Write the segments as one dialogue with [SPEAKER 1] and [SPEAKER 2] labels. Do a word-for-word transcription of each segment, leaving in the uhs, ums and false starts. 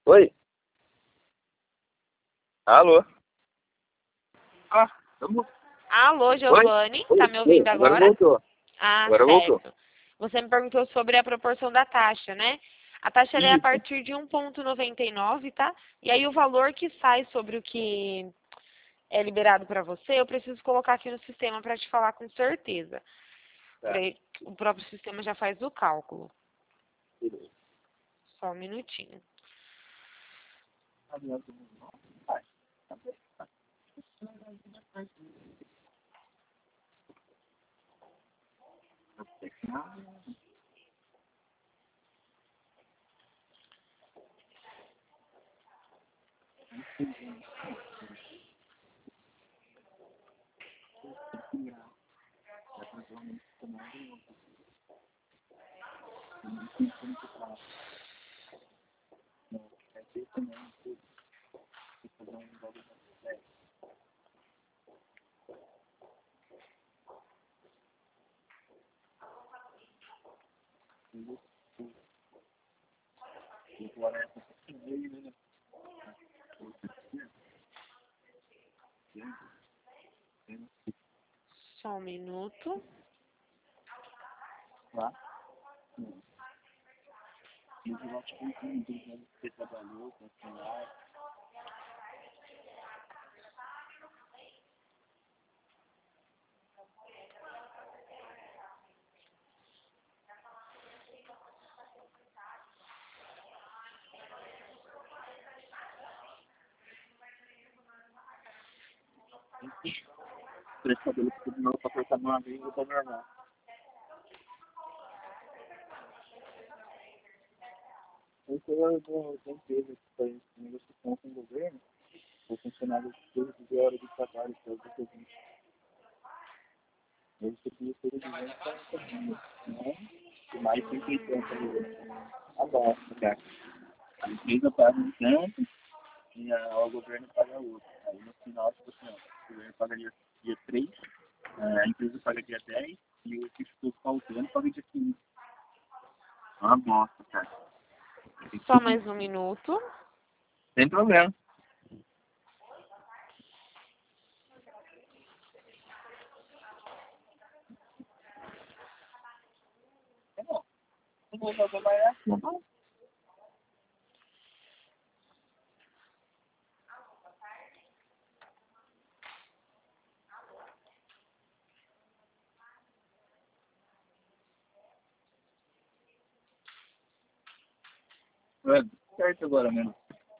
[SPEAKER 1] Oi? Alô?
[SPEAKER 2] Ah, vamos.
[SPEAKER 3] Alô, Giovanni,
[SPEAKER 1] Oi?
[SPEAKER 3] tá me ouvindo
[SPEAKER 1] Oi, agora
[SPEAKER 3] agora?
[SPEAKER 1] voltou.
[SPEAKER 3] Ah,
[SPEAKER 1] Agora voltou.
[SPEAKER 3] certo. Você me perguntou sobre a proporção da taxa, né? A taxa ela é a
[SPEAKER 1] Isso.
[SPEAKER 3] partir de um vírgula noventa e nove, tá? E aí o valor que sai sobre o que é liberado para você, eu preciso colocar aqui no sistema para te falar com certeza.
[SPEAKER 1] Tá.
[SPEAKER 3] Daí, o próprio sistema já faz o cálculo.
[SPEAKER 1] Beleza.
[SPEAKER 3] Só um minutinho. Só um minuto.
[SPEAKER 2] Lá. E eu acho que você trabalhou com a prestador que tudo não para apertar uma vez e tá normal. Esse é o da empresa que faz negociação com o governo, o funcionário de doze horas de trabalho, que é o do serviço. Ele seria ser de vinte e quarenta dias, né? E mais cento e oitenta dias. A bosta, cara. A empresa paga um tanto e a, o governo paga outro. Aí no final, tipo assim, ó, o governo paga dia, dia três, a empresa paga dia dez e o que ficou faltando paga dia quinze. Uma bosta, cara.
[SPEAKER 3] Só mais um minuto.
[SPEAKER 2] Sem problema. É bom. Não vou fazer mais essa, não bom? É, certo agora mesmo.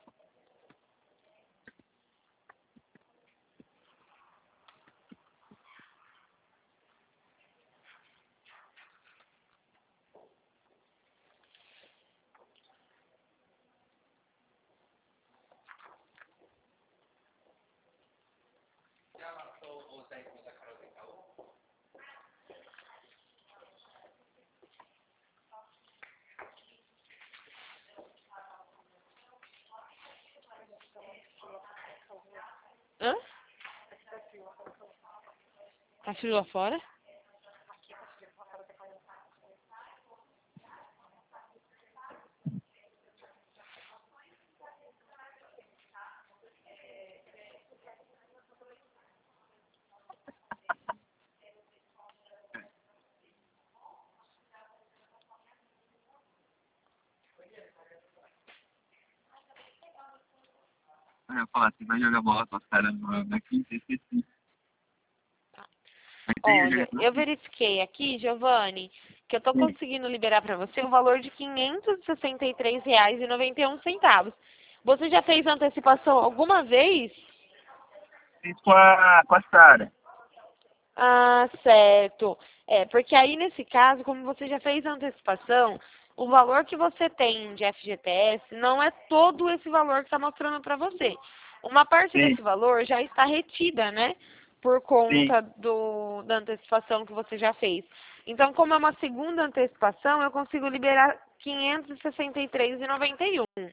[SPEAKER 3] Hã? Tá frio lá fora?
[SPEAKER 2] Eu ia falar, você vai jogar bola com os caras na quinta, esqueci.
[SPEAKER 3] Olha, eu verifiquei aqui, Giovanni, que eu tô conseguindo liberar para você o valor de quinhentos e sessenta e três reais e noventa e um centavos. Você já fez antecipação alguma vez?
[SPEAKER 2] Fiz com a, com a Sara.
[SPEAKER 3] Ah, certo. É, porque aí nesse caso, como você já fez a antecipação, o valor que você tem de F G T S não é todo esse valor que está mostrando para você. Uma parte
[SPEAKER 2] Sim.
[SPEAKER 3] desse valor já está retida, né? Por conta
[SPEAKER 2] Sim.
[SPEAKER 3] do, da antecipação que você já fez. Então, como é uma segunda antecipação, eu consigo liberar quinhentos e sessenta e três reais e noventa e um centavos.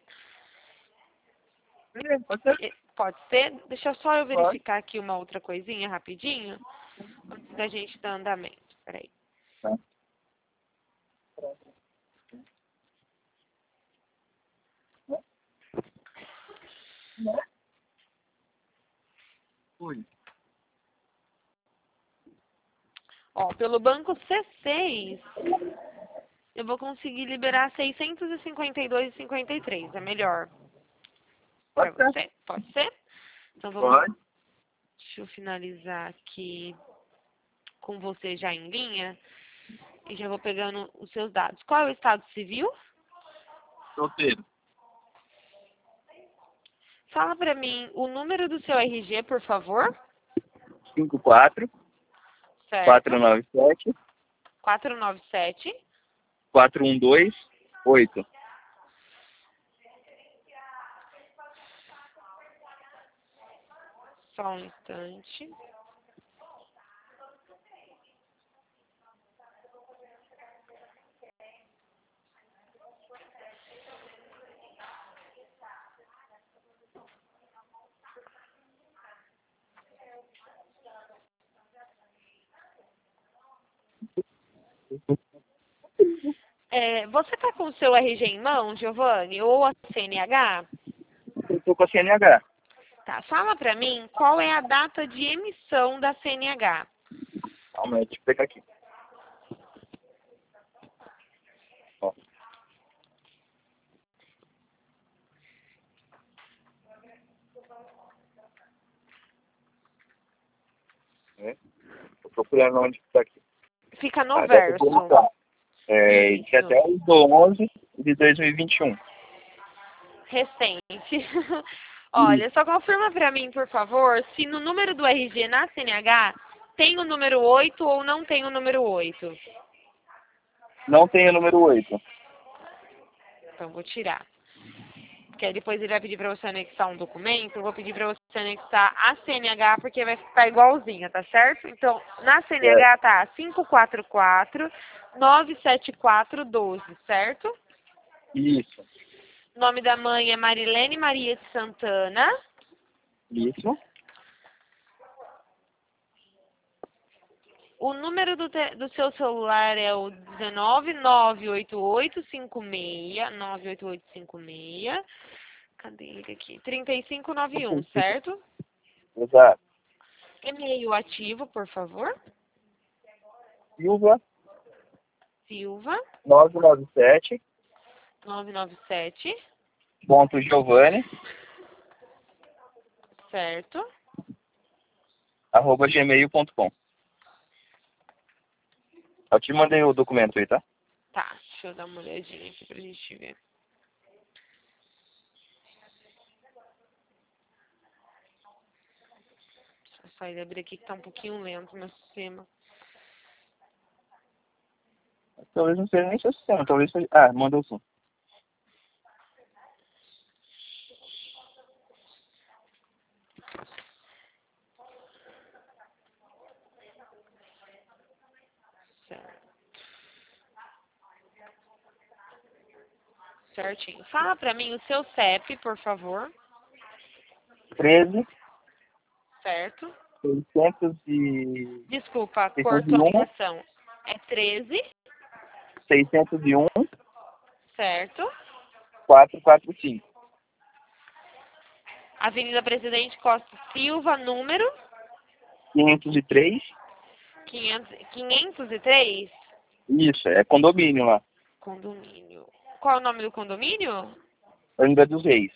[SPEAKER 2] É, pode ser?
[SPEAKER 3] E- Pode ser? Deixa só eu
[SPEAKER 2] Pode.
[SPEAKER 3] verificar aqui uma outra coisinha rapidinho, antes da gente dar andamento. Peraí.
[SPEAKER 2] Tá.
[SPEAKER 3] Ó, pelo banco C seis, eu vou conseguir liberar seiscentos e cinquenta e dois e cinquenta e três. É melhor para
[SPEAKER 2] Pode ser.
[SPEAKER 3] você? Pode ser? Então vamos.
[SPEAKER 2] Pode.
[SPEAKER 3] Deixa eu finalizar aqui com você já em linha e já vou pegando os seus dados. Qual é o estado civil?
[SPEAKER 2] Solteiro.
[SPEAKER 3] Fala pra mim o número do seu R G, por favor.
[SPEAKER 2] cinco quatro,
[SPEAKER 3] Certo.
[SPEAKER 2] quatro nove sete,
[SPEAKER 3] quatro nove sete.
[SPEAKER 2] quatro um dois, oito.
[SPEAKER 3] Só um instante. É, você tá com o seu R G em mão, Giovanni, ou a C N H?
[SPEAKER 2] Eu tô com a C N H.
[SPEAKER 3] Tá, fala pra mim qual é a data de emissão da C N H.
[SPEAKER 2] Calma aí, deixa eu pegar aqui. Ó. É. Tô procurando onde que tá aqui.
[SPEAKER 3] Fica no
[SPEAKER 2] Ah, dá pra
[SPEAKER 3] verso.
[SPEAKER 2] colocar. É,
[SPEAKER 3] Isso.
[SPEAKER 2] que até o do onze de dois mil e vinte e um.
[SPEAKER 3] Recente. Olha, só confirma pra mim, por favor, se no número do R G na C N H tem o número oito ou não tem o número oito.
[SPEAKER 2] Não tem o número oito.
[SPEAKER 3] Então, vou tirar. Porque aí depois ele vai pedir pra você anexar um documento, eu vou pedir pra você anexar a C N H, porque vai ficar igualzinha, tá certo? Então, na C N H tá cinco quatro quatro, nove sete quatro, um dois, certo?
[SPEAKER 2] Isso.
[SPEAKER 3] O nome da mãe é Marilene Maria de Santana.
[SPEAKER 2] Isso.
[SPEAKER 3] O número do, te, do seu celular é o dezenove, nove oito oito, cinco seis, nove oito oito cinco seis. Cadê ele aqui? trinta e cinco noventa e um, certo?
[SPEAKER 2] Exato.
[SPEAKER 3] E-mail ativo, por favor.
[SPEAKER 2] Silva,
[SPEAKER 3] Silva,
[SPEAKER 2] nove nove sete,
[SPEAKER 3] nove nove sete,
[SPEAKER 2] ponto Giovanni,
[SPEAKER 3] certo?
[SPEAKER 2] arroba gmail ponto com. Eu te mandei o documento aí, tá?
[SPEAKER 3] Tá, deixa eu dar uma olhadinha aqui pra gente ver. Deixa eu sair abrir aqui que tá um pouquinho lento meu sistema.
[SPEAKER 2] Talvez não seja nem seu sistema, talvez seja... Ah, mandou sim.
[SPEAKER 3] Certo. Certinho. Fala pra mim o seu C E P, por favor.
[SPEAKER 2] treze,
[SPEAKER 3] Certo?
[SPEAKER 2] seiscentos e...
[SPEAKER 3] Desculpa,
[SPEAKER 2] seiscentos e
[SPEAKER 3] cortou a
[SPEAKER 2] um,
[SPEAKER 3] ligação. É treze,
[SPEAKER 2] seiscentos e um,
[SPEAKER 3] certo?
[SPEAKER 2] quatrocentos e quarenta e cinco.
[SPEAKER 3] Avenida Presidente Costa Silva, número
[SPEAKER 2] quinhentos e três.
[SPEAKER 3] quinhentos, quinhentos e três.
[SPEAKER 2] Isso, é condomínio lá.
[SPEAKER 3] Condomínio. Qual é o nome do condomínio?
[SPEAKER 2] Angra dos Reis.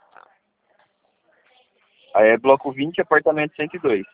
[SPEAKER 2] Aí é bloco vinte, apartamento cento e dois.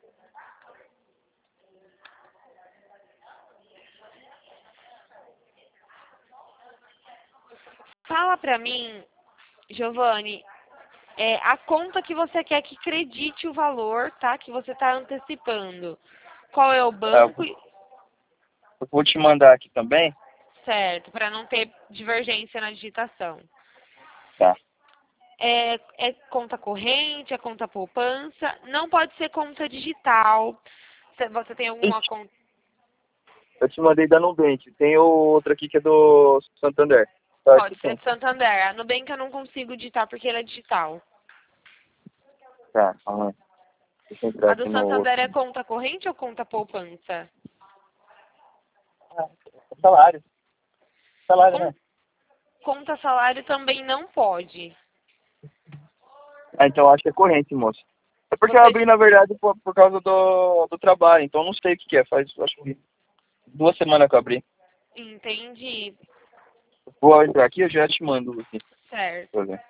[SPEAKER 3] Fala pra mim, Giovanni, é, a conta que você quer que credite o valor, tá? Que você tá antecipando. Qual é o banco?
[SPEAKER 2] Eu vou te mandar aqui também.
[SPEAKER 3] Certo, para não ter divergência na digitação.
[SPEAKER 2] Tá.
[SPEAKER 3] É, é conta corrente, é conta poupança, não pode ser conta digital. Você, você tem alguma
[SPEAKER 2] Ixi.
[SPEAKER 3] conta?
[SPEAKER 2] Eu te mandei da Nubank. Tem outra aqui que é do Santander. Eu acho
[SPEAKER 3] Pode
[SPEAKER 2] que
[SPEAKER 3] ser
[SPEAKER 2] tem.
[SPEAKER 3] de Santander. A Nubank eu não consigo digitar porque ele é digital.
[SPEAKER 2] Tá, calma aí. Deixa eu entrar
[SPEAKER 3] A
[SPEAKER 2] aqui
[SPEAKER 3] do
[SPEAKER 2] no outro.
[SPEAKER 3] Santander é conta corrente ou conta poupança?
[SPEAKER 2] Ah, salário. Salário,
[SPEAKER 3] Com-
[SPEAKER 2] né?
[SPEAKER 3] Conta salário também não pode.
[SPEAKER 2] Ah, então eu acho que é corrente, moço. É porque eu
[SPEAKER 3] Você-
[SPEAKER 2] abri, na verdade, por, por causa do, do trabalho, então não sei o que, que é. Faz, acho que duas semanas que eu abri.
[SPEAKER 3] Entendi.
[SPEAKER 2] Vou entrar aqui, eu já te mando aqui.
[SPEAKER 3] Certo.
[SPEAKER 2] Pra ver.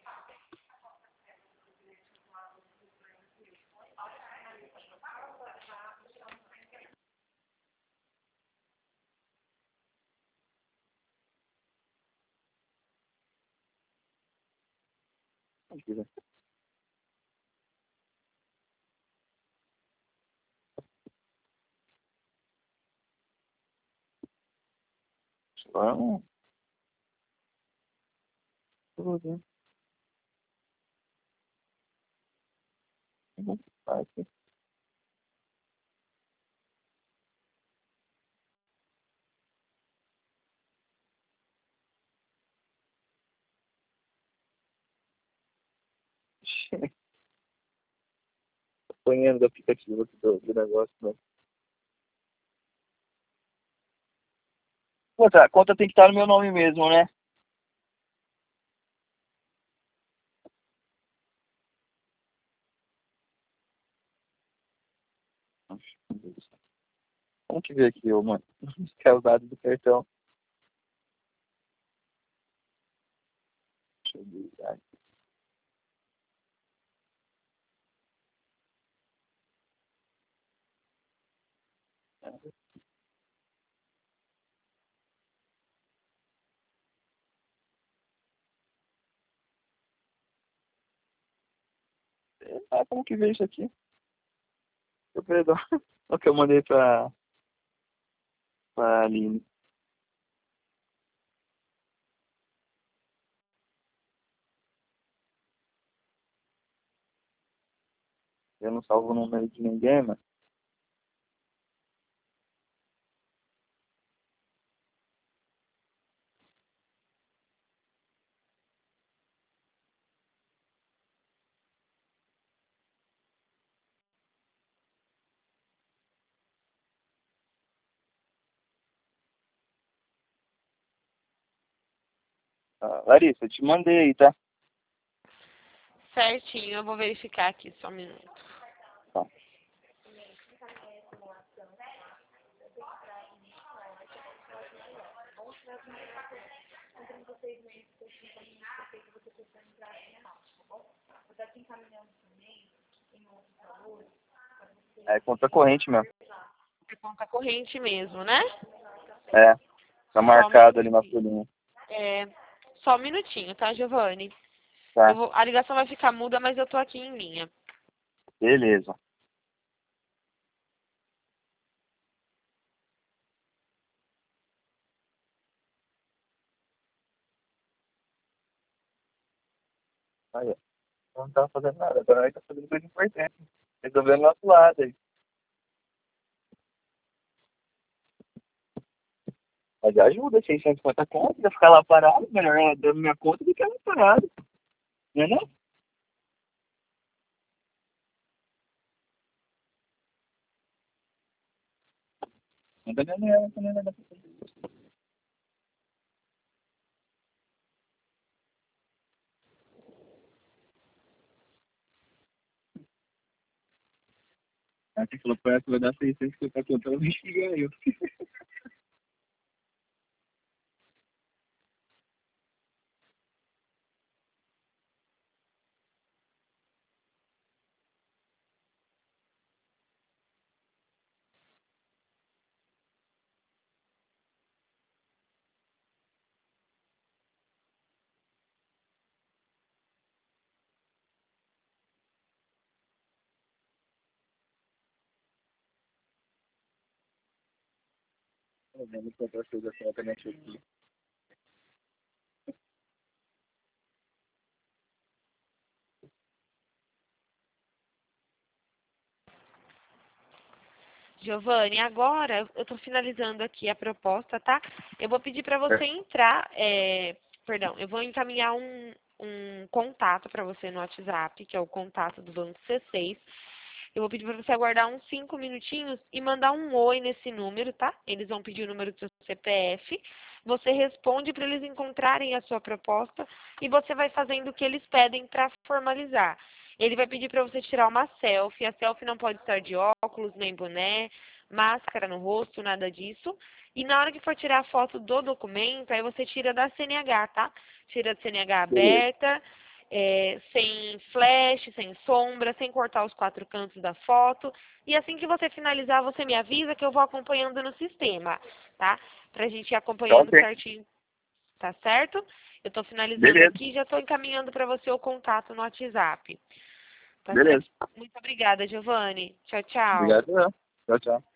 [SPEAKER 2] Deixa eu ver. Vamos. Tudo. Vai aqui. Apanhando o aplicativo aqui do, do negócio. Né? Pô, tá, a conta tem que estar no meu nome mesmo, né? Vamos que ver aqui, ô, mano. Que é o dado do cartão. Deixa eu ver. Ai, Ah, como que vê isso aqui? Eu perdão. O que eu mandei pra, pra Aline. Eu não salvo o número de ninguém, mano. Ah, Larissa, eu te mandei aí, tá?
[SPEAKER 3] Certinho, eu vou verificar aqui só um minuto.
[SPEAKER 2] Tá. É conta corrente mesmo.
[SPEAKER 3] É conta corrente mesmo, né?
[SPEAKER 2] É. Tá
[SPEAKER 3] Só um
[SPEAKER 2] marcado ali na
[SPEAKER 3] minutinho.
[SPEAKER 2] folhinha.
[SPEAKER 3] É, só um minutinho, tá, Giovanni? Eu
[SPEAKER 2] Tá.
[SPEAKER 3] vou, a ligação vai ficar muda, mas eu tô aqui em linha.
[SPEAKER 2] Beleza. Aí, ó. Não tá fazendo nada. Agora ele tá fazendo coisa importante. Resolvendo nosso lado aí. Mas ajuda, seiscentos e cinquenta conto, vai ficar lá parado, melhor ela dando minha conta do que ela parada. Não é não? Manda ganhar ela também, né? Aí você falou pra ela que vai dar seiscentos e cinquenta conto, ela vai xingar eu. Tá vendo que outra coisa assim, também aqui.
[SPEAKER 3] Giovanni, agora eu tô finalizando aqui a proposta, tá? Eu vou pedir para você entrar, é, perdão, eu vou encaminhar um, um contato para você no WhatsApp, que é o contato do Banco C seis. Eu vou pedir para você aguardar uns cinco minutinhos e mandar um oi nesse número, tá? Eles vão pedir o número do seu C P F. Você responde para eles encontrarem a sua proposta e você vai fazendo o que eles pedem para formalizar. Ele vai pedir para você tirar uma selfie. A selfie não pode estar de óculos, nem boné, máscara no rosto, nada disso. E na hora que for tirar a foto do documento, aí você tira da C N H, tá? Tira da C N H aberta, é, sem flash, sem sombra, sem cortar os quatro cantos da foto. E assim que você finalizar, você me avisa que eu vou acompanhando no sistema, tá? Pra gente ir acompanhando
[SPEAKER 2] Ok.
[SPEAKER 3] certinho, tá certo? Eu tô finalizando
[SPEAKER 2] Beleza.
[SPEAKER 3] aqui e já tô encaminhando para você o contato no WhatsApp. Tá
[SPEAKER 2] Beleza.
[SPEAKER 3] certo? Muito obrigada, Giovanni. Tchau, tchau.
[SPEAKER 2] Obrigado. Tchau, tchau.